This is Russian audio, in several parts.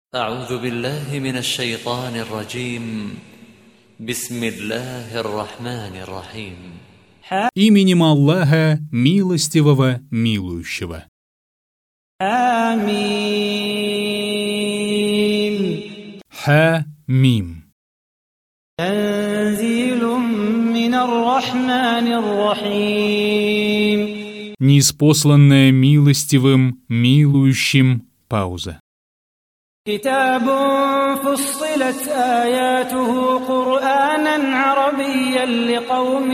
أعوذ بالله من الشيطان الرجيم بسم الله الرحمن الرحيم Именем Аллаха, милостивого, милующего. آمين. Ха-мим. تنزيل من الرحمن الرحيم. Ниспосланное милостивым, милующим. Пауза. كتاب فصلت آياته قرآنا عربيا لقوم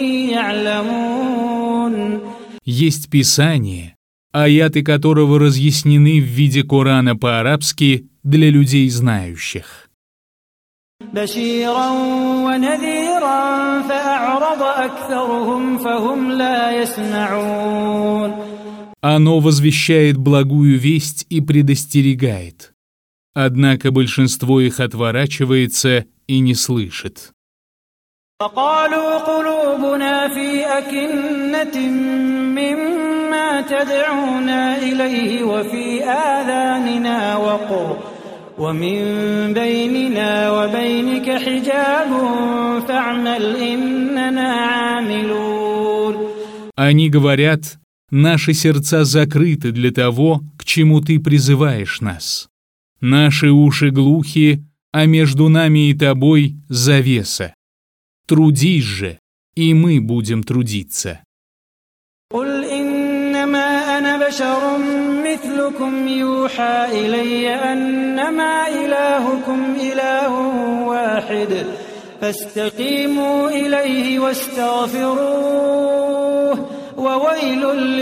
يعلمون. Есть Писание, аяты которого разъяснены в виде Корана по-арабски для людей знающих. بشيرا ونذيرا فأعرض أكثرهم فهم لا يسمعون. Оно возвещает благую весть и предостерегает. Однако большинство их отворачивается и не слышит. وقالوا قلوبنا في أكنة مما تدعونا إليه وفي آذاننا وقر ومن بيننا وبينك حجاب فاعمل إننا عاملون. Они говорят, наши сердца закрыты для того, к чему ты призываешь нас. Наши уши глухи, а между нами и тобой завеса. Трудись же, и мы будем трудиться. قل إنما أنا بشر مثلكم يوحى إلي أنما إلهكم إله واحد فاستقيموا إليه واستغفروه وويل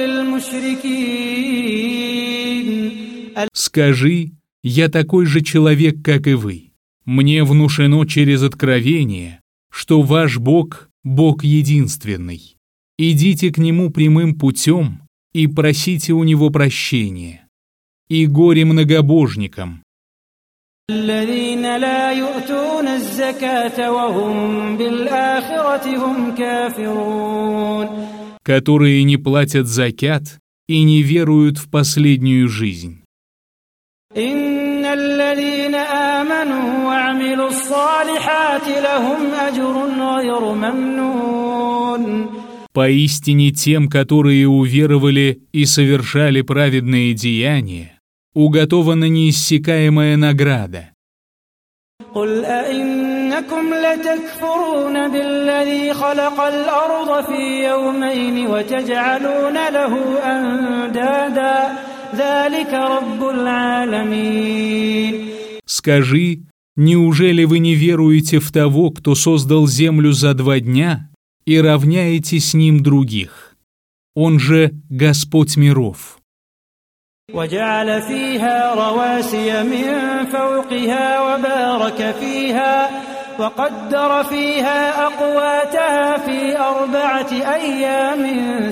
للمشركين. Скажи, я такой же человек, как и вы. Мне внушено через откровение, что ваш Бог – Бог единственный. Идите к Нему прямым путем и просите у Него прощения. И горе многобожникам, الذين لا يؤتون الزكاة وهم بالآخرة هم كافرون. которые не платят закят и не веруют в последнюю жизнь. إن الذين آمنوا وعملوا الصالحات لهم أجر غير ممنون. Поистине тем, которые уверовали и совершали праведные деяния, уготована неиссякаемая награда. قل أئنكم لتكفرون بالذي خلق الأرض في يومين وتجعلون له أندادا ذلك رب العالمين. Скажи, неужели вы не веруете в того, кто создал землю за 2 дня и равняете с ним других? Он же Господь миров. وجعل فيها رواسي من فوقها وبارك فيها وقدر فيها أقواتها في 4 أيام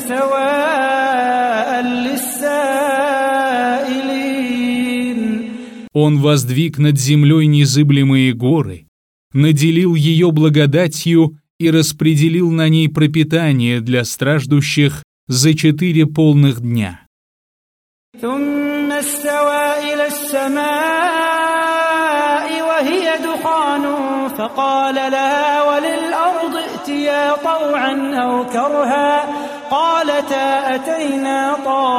سواء للسائلين. Он воздвиг над землей незыблемые горы, наделил ее благодатью и распределил на ней пропитание для страждущих за 4 полных дня. ثم استوى إلى السماء وهي دخان فقال لها وللأرض ائتيا طوعا أو كرها قالتا أتينا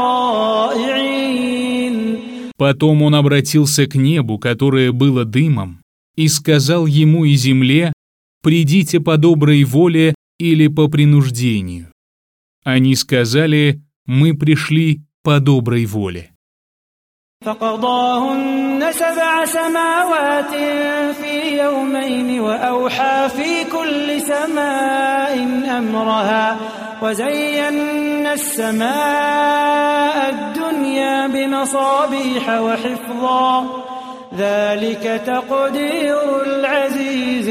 طائعين. Потом он обратился к небу, которое было дымом, и сказал ему и земле: «Придите по доброй воле или по принуждению». Они сказали: «Мы пришли по доброй воле». فقضاهن 7 سماوات في يومين وأوحى في كل سماء أمرها وزينا السماء الدنيا بمصابيح وحفظا ذلك تقدير العزيز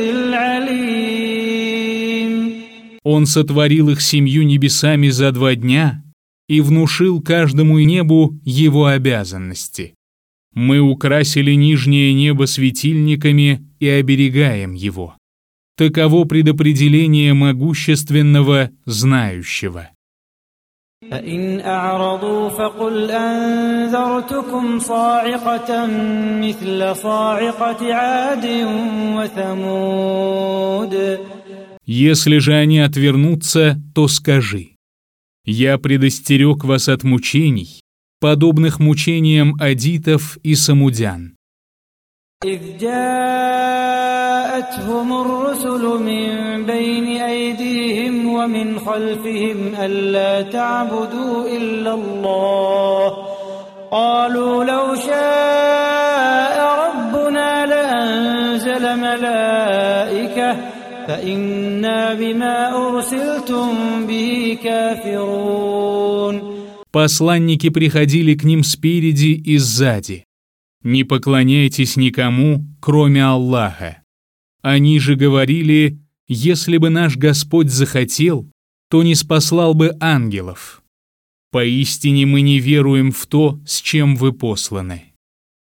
العليم. Он сотворил их 7 небесами за 2 дня и внушил каждому небу его обязанности. Мы украсили нижнее небо светильниками и оберегаем его. Таково предопределение могущественного, знающего. فإن أعرضوا فقل أنذرتكم صاعقة مثل صاعقة عاد وثمود. Если же они отвернутся, то скажи: я предостерег вас от мучений, подобных мучениям адитов и самудян. إذ جاءتهم الرسل من بين أيديهم ومن خلفهم ألا تعبدوا إلا الله قالوا لو شاء ربنا لأنزل ملائكة فإنا بما أرسلتم به كافرون. Посланники приходили к ним спереди и сзади. Не поклоняйтесь никому, кроме Аллаха. Они же говорили: если бы наш Господь захотел, то не спаслал бы ангелов. Поистине мы не веруем в то, с чем вы посланы.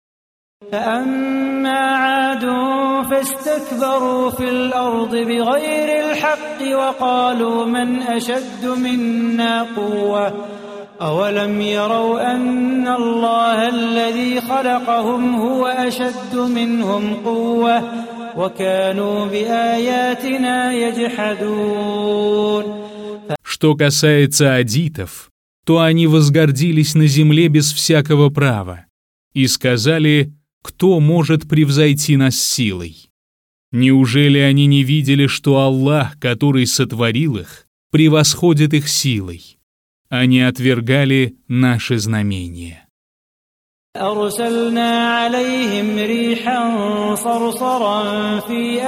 فأما عاد فاستكبروا في الأرض بغير الحق وقالوا من أشد منا قوة أولم يروا أن الله الذي خلقهم هو أشد منهم قوة وكانوا بآياتنا يجحدون. Что касается адитов, то они возгордились на земле без всякого права и сказали: кто может превзойти нас силой? Неужели они не видели, что Аллах, который сотворил их, превосходит их силой? Они отвергали наши знамения. أرسلنا عليهم ريحا صرصرا في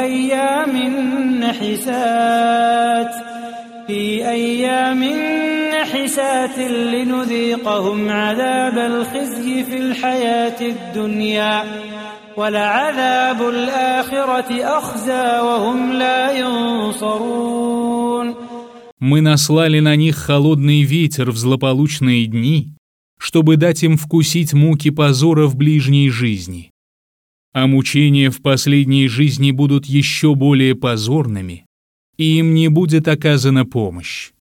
أيام نحسات لنذيقهم عذاب الخزي في الحياة الدنيا ولعذاب الآخرة أخزى وهم لا ينصرون. Мы наслали на них холодный ветер в злополучные дни, чтобы дать им вкусить муки позора в ближней жизни. А мучения в последней жизни будут еще более позорными, и им не будет оказана помощь.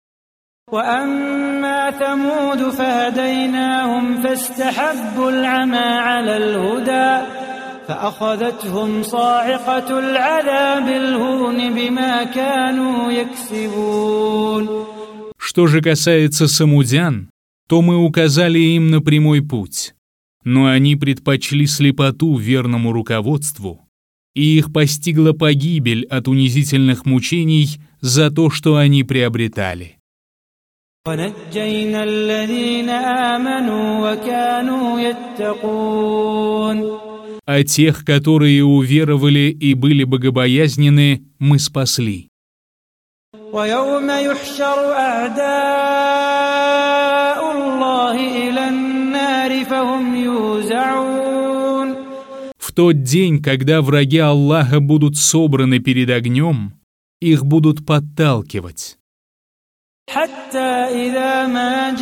وأما ثمود فهديناهم فاستحبوا العمى على الهدى فأخذتهم صاعقة العذاب الهون بما كانوا يكسبون. Что же касается самудян, то мы указали им на прямой путь, но они предпочли слепоту верному руководству, и их постигла погибель от унизительных мучений за то, что они приобретали. ونجينا الذين آمنوا وكانوا يتقون. А тех, которые уверовали и были богобоязненны, мы спасли. ويوم يحشر أعداء الله إلى النار فهم يوزعون. В тот день, когда враги Аллаха будут собраны перед огнем, их будут подталкивать. حتى إذا ما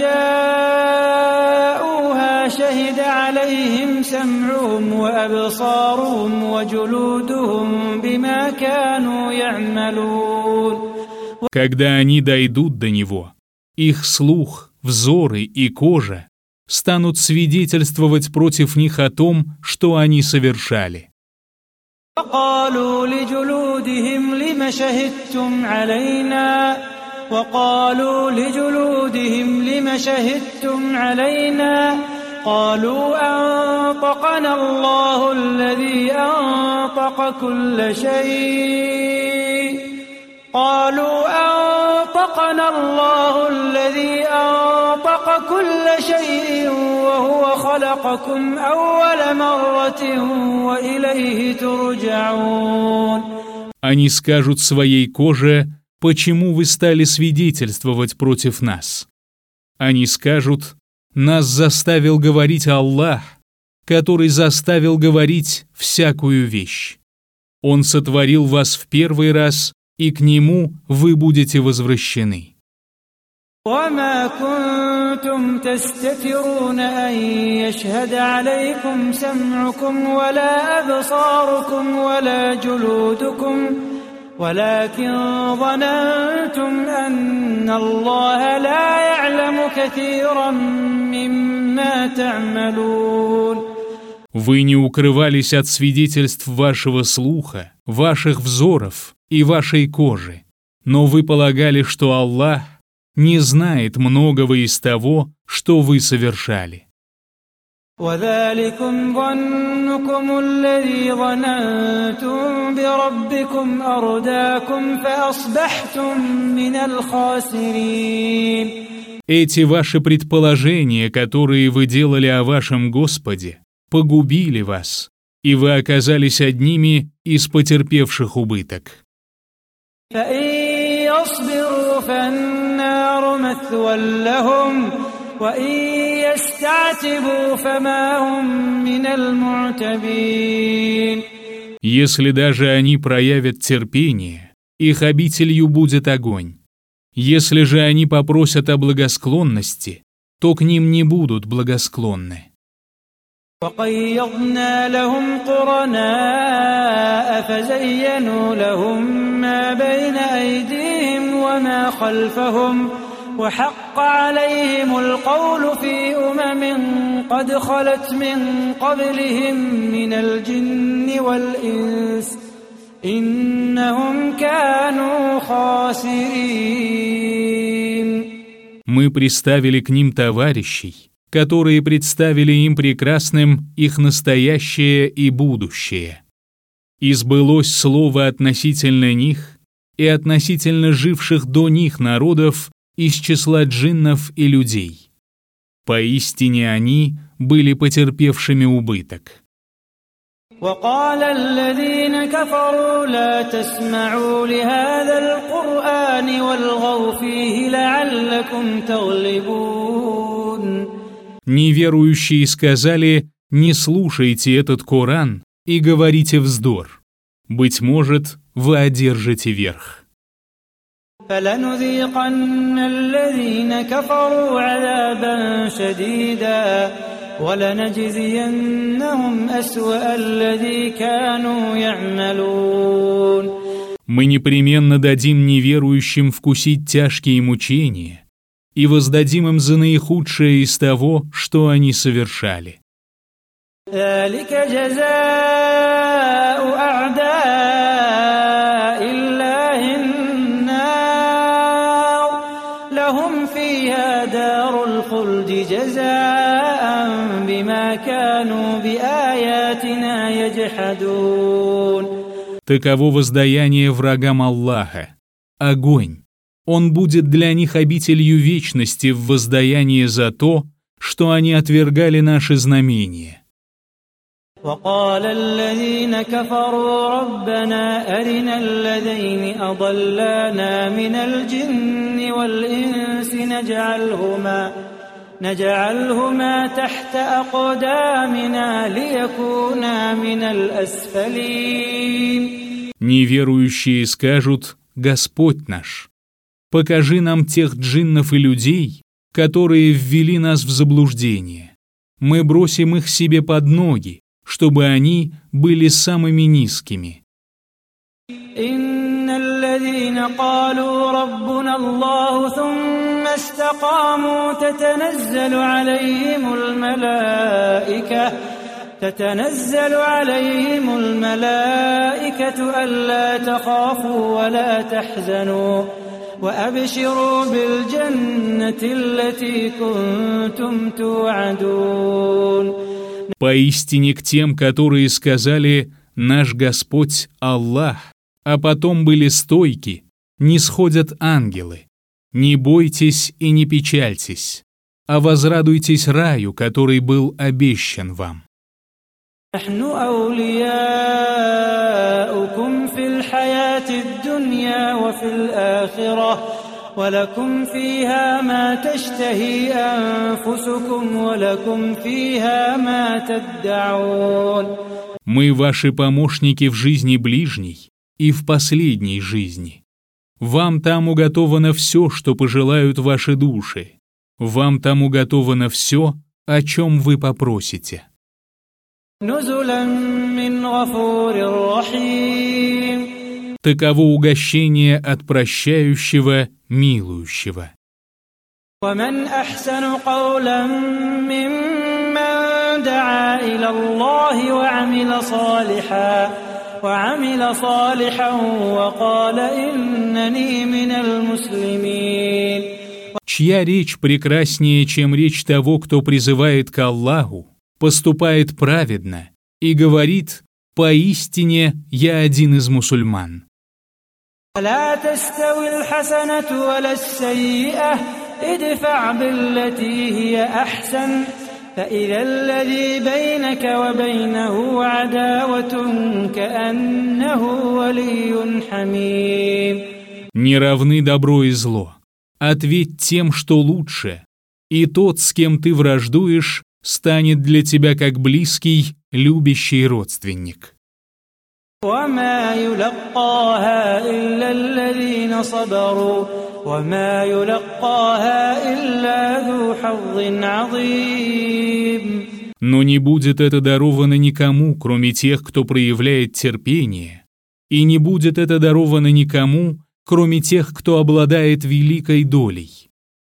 جاءوها شهد عليهم سمعهم وأبصارهم وجلودهم بما كانوا يعملون. Когда они дойдут до него, их слух, взоры и кожа станут свидетельствовать против них о том, что они совершали. وقالوا لجلودهم لم شهدتم علينا قالوا أنطقنا الله الذي أنطق كل شيء وهو خلقكم أول مرة وإليه ترجعون. Они скажут своей коже: почему вы стали свидетельствовать против нас? Они скажут: нас заставил говорить Аллах, который заставил говорить всякую вещь. Он сотворил вас в первый раз, и к Нему вы будете возвращены. وما كنتم تستترون أن يشهد عليكم سمعكم ولا أبصاركم ولكن ظننتم أن الله لا يعلم كثيرا مما تعملون. Вы не укрывались от свидетельств вашего слуха, ваших взоров и вашей кожи, но вы полагали, что Аллах не знает многого из того, что вы совершали. وذلكم ظنكم الذي ظننتم بربكم أرداكم فأصبحتم من الخاسرين. Эти ваши предположения, которые вы делали о вашем Господе, погубили вас, и вы оказались одними из потерпевших убыток. فإن يصبروا فالنار مثوى لهم وإن يستعتبوا فما هم من المعتبين. Если даже они проявят терпение, их обителью будет огонь. Если же они попросят о благосклонности, то к ним не будут благосклонны. وقيضنا لهم قرناء فزينوا لهم ما بين أيديهم وما خلفهم وحق عليهم القول في قد خلت من قبلهم من الجن والإنس إنهم كانوا خاسرين. Мы приставили к ним товарищей, которые представили им прекрасным их настоящее и будущее. И сбылось слово относительно них и относительно живших до них народов из числа джиннов и людей. Поистине они были потерпевшими убыток. وقال الذين كفروا لا تسمعوا لهذا القرآن والغوا فيه لعلكم تغلبون. Неверующие сказали: «Не слушайте этот Коран и говорите вздор. Быть может, вы одержите верх». فلنذيقن الذين كفروا عذابا شديدا ولنجزينهم أسوأ الذي كانوا يعملون. Мы непременно дадим неверующим вкусить тяжкие мучения и воздадим им за наихудшее из того, что они совершали. ذلك جزاء أعداء الله النار لهم فيها دار الخلد جزاء بما كانوا بآياتنا يجحدون. Таково воздаяние врагам Аллаха – огонь. Он будет для них обителью вечности в воздаянии за то, что они отвергали наши знамения. وقال الذين كفروا ربنا أرنا الذين أضلانا من الجن والإنس نجعلهما تحت أقدامنا ليكونا من الأسفلين. Неверующие скажут: «Господь наш, покажи нам тех джиннов и людей, которые ввели нас в заблуждение. Мы бросим их себе под ноги, чтобы они были самыми низкими». إن الذين قالوا ربنا الله ثم استقاموا تتنزل عليهم الملائكة ألا تخافوا ولا تحزنوا وأبشروا بالجنة التي كنتم توعدون. Поистине к тем, которые сказали: «Наш Господь Аллах», а потом были стойки, не сходят ангелы. Не бойтесь и не печальтесь, а возрадуйтесь раю, который был обещан вам. نحن أولياؤكم في الحياة الدنيا وفي الآخرة ولكم فيها ما تشتهي أنفسكم ولكم فيها ما تدعون. Мы ваши помощники в жизни ближней и в последней жизни. Вам там уготовано все, что пожелают ваши души. Вам там уготовано все, о чем вы попросите. نزلا من غفور رحيم. Таково угощение от прощающего, милующего. ومن أحسن قولا ممن دعا إلى الله وعمل صالحا وقال إنني من المسلمين. Чья речь прекраснее, чем речь того, кто призывает к Аллаху, поступает праведно и говорит: «Поистине я один из мусульман». لا تستوي الحسنة ولا السيئة ادفع بالتي هي أحسن فإذا الذي بينك وبينه عداوة كأنه ولي حميم. Не равны добро и зло. Ответь тем, что лучше, и тот, с кем ты враждуешь, станет для тебя как близкий, любящий родственник. وما يلقاها إلا الذين صبروا وما يلقاها إلا ذو حظ عظيم. Но не будет это даровано никому, кроме тех, кто проявляет терпение, и не будет это даровано никому, кроме тех, кто обладает великой долей.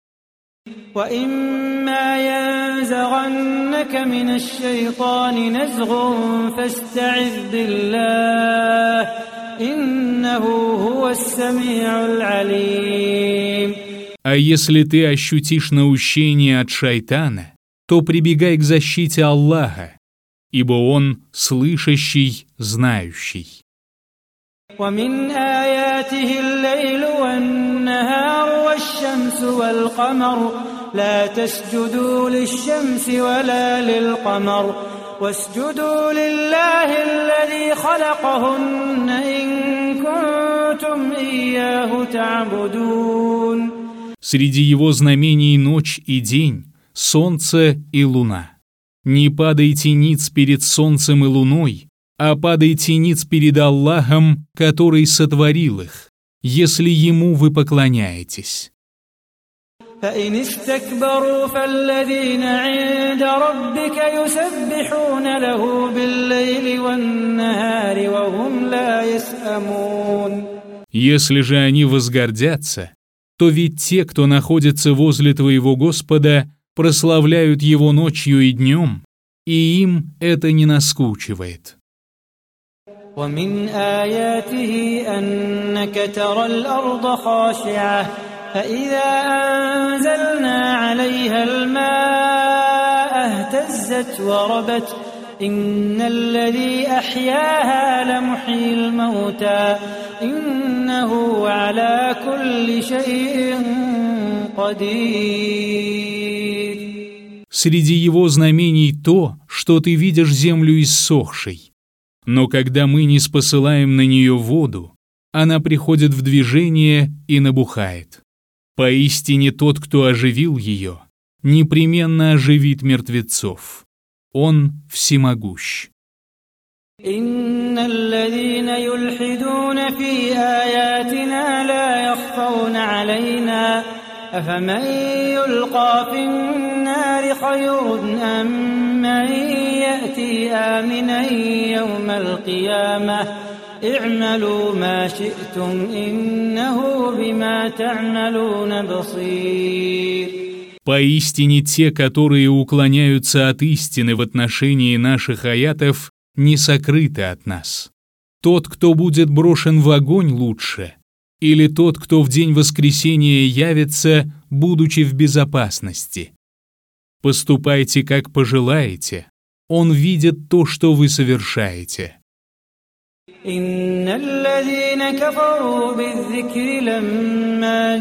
وإما ينزغنك من الشيطان نزغ فاستعذ بالله إنه هو السميع العليم. А если ты ощутишь наущение от шайтана, то прибегай к защите Аллаха, ибо Он слышащий, знающий. ومن آياته الليل والنهار والشمس والقمر لا تسجدوا للشمس ولا للقمر واسجدوا لله الذي خلقهن إن كنتم إياه تعبدون. Среди его знамений ночь и день, солнце и луна. Не падайте ниц перед солнцем и луной, а падайте ниц перед Аллахом, который сотворил их, если Ему вы поклоняетесь. فإن استكبروا فالذين عند ربك يسبحون له بالليل والنهار وهم لا يسأمون. Если же они возгордятся, то ведь те, кто находится возле твоего Господа, прославляют Его ночью и днем, и им это не наскучивает. ومن آياته أنك ترى الأرض خاشعة فإذا أنزلنا عليها الماء اهتزت وربت إن الذي أحياها لمحيي الموتى إنه على كل شيء قدير. Среди его знамений то, что ты видишь землю иссохшей. Но когда мы не спосылаем на нее воду, она приходит в движение и набухает. Поистине тот, кто оживил ее, непременно оживит мертвецов. Он всемогущ. إن الذين يلحدون في آياتنا لا يخفون علينا أفمن يلقى في النار خير أم من يأتي آمنا يوم القيامة اعملوا ما شئتم إنه بما تعملون بصير. Поистине те, которые уклоняются от истины в отношении наших аятов, не сокрыты от нас. Тот, кто будет брошен в огонь, лучше, или тот, кто в день воскресения явится, будучи в безопасности. Поступайте, как пожелаете, Он видит то, что вы совершаете. إن الذين كفروا بالذكر لما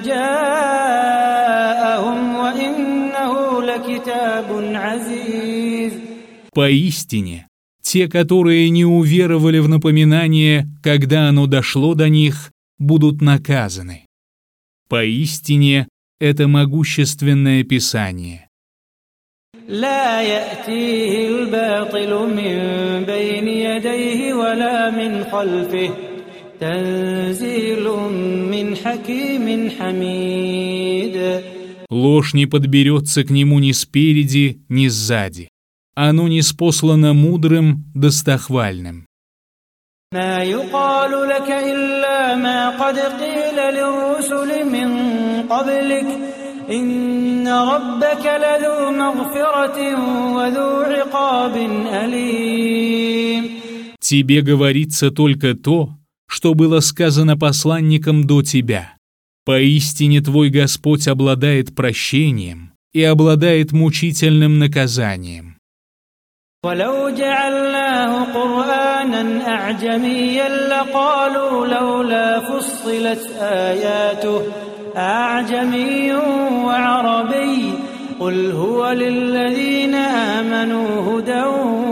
جاءهم وإنه لكتاب عزيز. Поистине, те, которые не уверовали в напоминание, когда оно дошло до них, будут наказаны. Поистине, это могущественное Писание. لا يأتيه الباطل من بين يديه ولا من خلفه تنزيل من حكيم حميد. Ложь не подберется к нему ни спереди, ни сзади. Оно ниспослано мудрым, достохвальным. ما يقال لك إلا ما قد قيل للرسل من قبلك إن ربك لذو مغفرة وذو عقاب أليم. Тебе говорится только то, что было сказано посланникам до тебя. Поистине твой Господь обладает прощением и обладает мучительным наказанием. ولو جعلناه قرآنا أعجميا لقالوا لولا فصلت آياته أعجمي وعربي قل هو للذين آمنوا هدى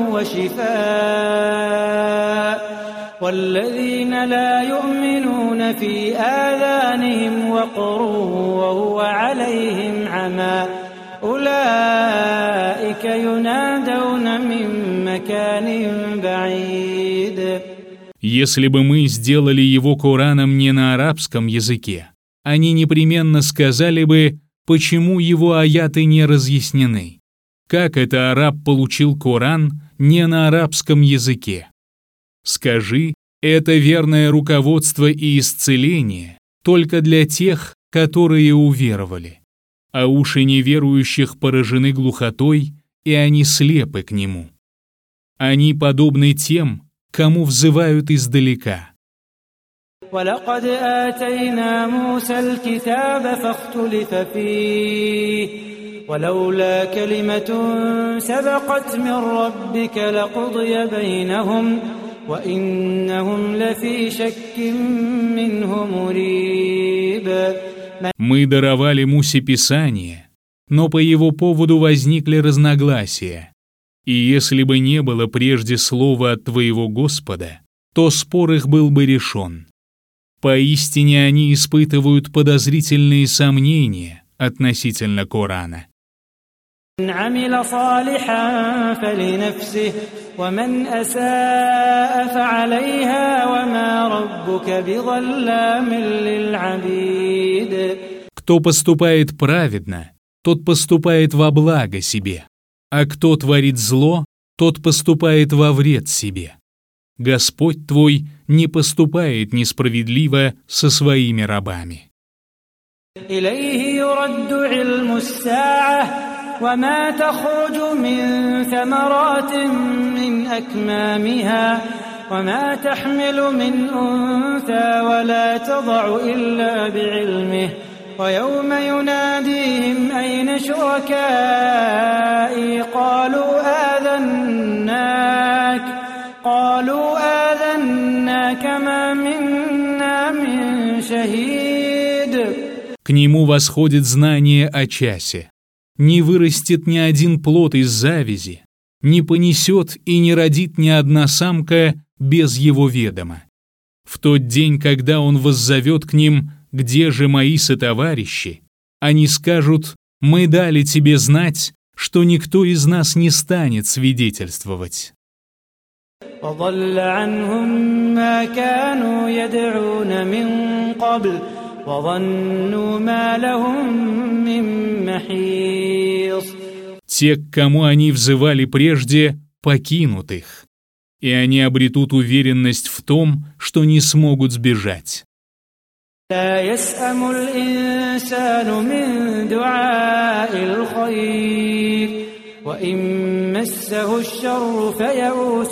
وشفاء والذين لا يؤمنون في آذانهم وقر وهو عليهم عمى أولئك ينادون من مكان بعيد. Если бы мы сделали его Кораном не на арабском языке, они непременно сказали бы, почему его аяты не разъяснены. Как это араб получил Коран не на арабском языке? Скажи, это верное руководство и исцеление только для тех, которые уверовали. А уши неверующих поражены глухотой, и они слепы к нему. Они подобны тем, кому взывают издалека. ولقد آتينا موسى الكتاب فاختلف فيه ولولا كلمة سبقت من ربك لقضي بينهم وإنهم لفي شك منه مريب. Мы даровали Мусе Писание, но по его поводу возникли разногласия. И если бы не было прежде слова от твоего Господа, то спор их был бы решен. Поистине они испытывают подозрительные сомнения относительно Корана. من عمل صالحا فلنفسه ومن أساء فعليها وما ربك بظلام للعبيد. Кто поступает праведно, тот поступает во благо себе, а кто творит зло, тот поступает во вред себе. Господь твой не поступает несправедливо со своими рабами. إليه يرد علم الساعة وما تخرج من ثمرات من أكمامها وما تحمل من أنثى ولا تضع إلا بعلمه ويوم يناديهم أين شركائي قالوا آذناك ما منا من شهيد. К нему восходит знание о часе. Не вырастет ни один плод из завязи, не понесет и не родит ни одна самка без его ведома. В тот день, когда он воззовет к ним, где же мои сотоварищи, они скажут, мы дали тебе знать, что никто из нас не станет свидетельствовать. وضل عنهم ما كانوا يدعون من قبل وظنوا ما لهم من محيص. Те, к кому они взывали прежде, покинут их, и они обретут уверенность в том, что не смогут сбежать. لا يسأم الإنسان من دعاء الخير وإن مسه الشر فيئوس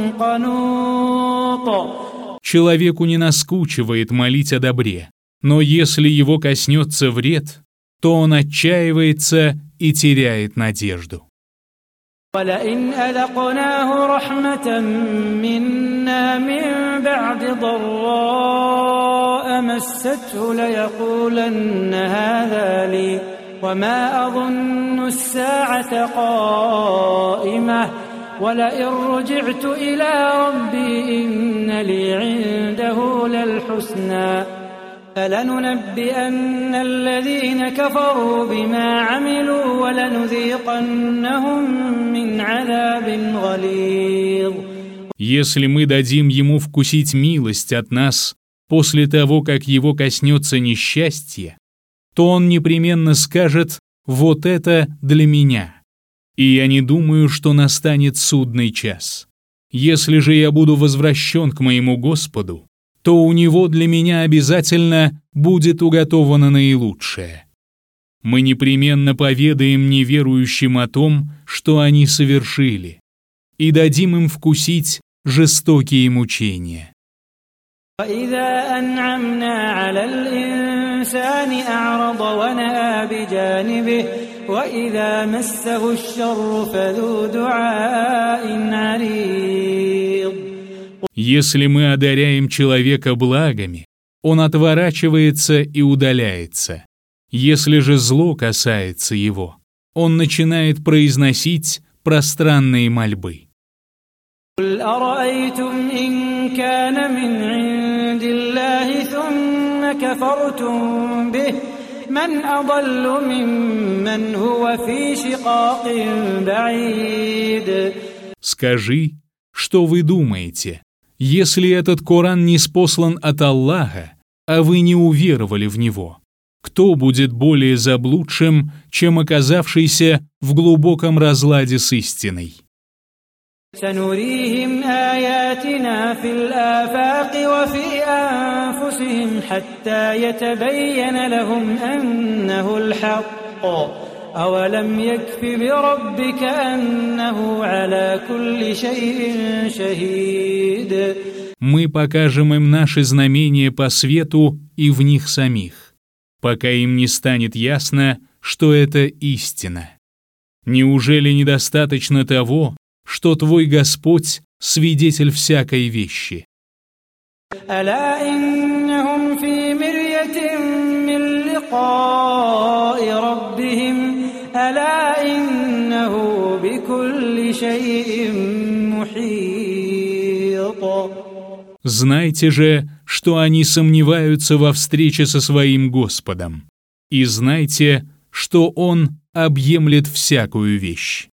قنوط. Человеку не наскучивает молить о добре, но если его коснется вред, то он отчаивается и теряет надежду. ولئن أذقناه رحمة منا من بعد ضراء مسته ليقولن هذا لي وما أظن الساعة قائمة ولئن رجعت إلى ربي إن لي عنده للحسنى فلننبئن الذين كفروا بما عملوا ولنذيقنهم من عذاب غليظ. Если мы дадим ему вкусить милость от нас после того, как его коснется несчастье, то он непременно скажет «вот это для меня». И я не думаю, что настанет судный час. Если же я буду возвращен к моему Господу, то у Него для меня обязательно будет уготовано наилучшее. Мы непременно поведаем неверующим о том, что они совершили, и дадим им вкусить жестокие мучения. وإذا أنعمنا على الإنسان أعرض ونأى بجانبه وإذا مسه الشر فذو دعاء عريض. Если мы одаряем человека благами, он отворачивается и удаляется. Если же зло касается его, он начинает произносить пространные мольбы. قل أرأيتم إن كان من عند الله ثم كفرتم به من أضل ممن هو في شقاق بعيد. Скажи, что вы думаете, если этот Коран ниспослан от Аллаха, а вы не уверовали в него? Кто будет более заблудшим, чем оказавшийся в глубоком разладе с истиной? سنريهم آياتنا في الآفاق وفي أنفسهم حتى يتبين لهم أنه الحق أولم يكف بربك أنه على كل شيء شهيد. Мы покажем им наши знамения по свету и в них самих, пока им не станет ясно, что это истина. Неужели недостаточно того, что твой Господь — свидетель всякой вещи? ألا إنهم في مرية من لقاء ربهم ألا إنه بكل شيء محيط. Знайте же, что они сомневаются во встрече со своим Господом, и знайте, что Он объемлет всякую вещь.